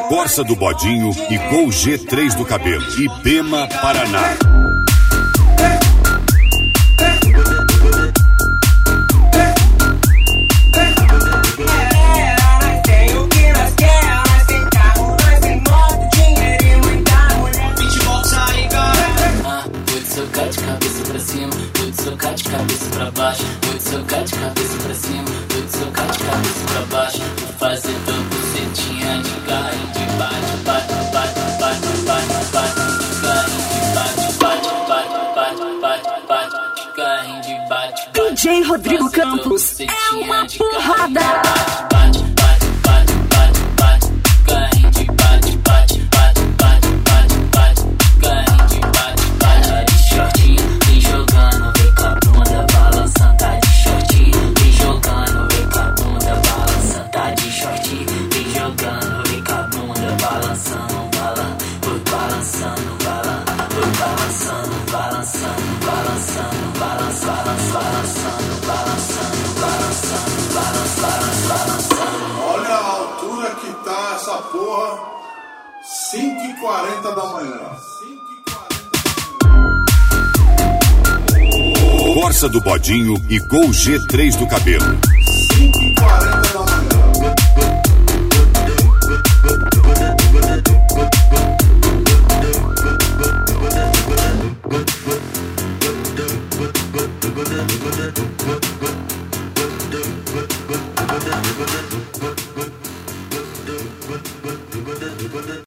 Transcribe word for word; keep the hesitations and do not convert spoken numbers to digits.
Corsa do Bodinho e Gol G três do Cabelo. Ibema, Paraná. Socar de cabeça pra cima, vou te socar de cabeça pra baixo, vou te socar de cabeça pra cima, vou te socar de cabeça pra baixo, vou fazer tua bucetinha de carro de bate, bate, bate, bate, bate, bate, de carrinho de bate, bate, bate, bate, bate, bate, de carrinho de bate, D J Rodrigo Campos é uma porrada. Bate, bate, bate, bate, bate, de carrinho de bate, bate, bate, bate, bate, bate, de carrinho de bate, bate. Shortinho, vem jogando, vem com a bunda balançando, tá de shortinho, vem jogando, vem com a bunda balançando, tá de shortinho, vem jogando, vem com a bunda balançando, balan, foi balançando, balan, foi balançando, balançando, balançando, balançando, balançando, balançando, balançando, balançando, balançando. Olha a altura que tá essa porra, cinco e quarenta da manhã. Corsa do Bodinho e Gol G três do Cabelo. cinco e quarenta da manhã.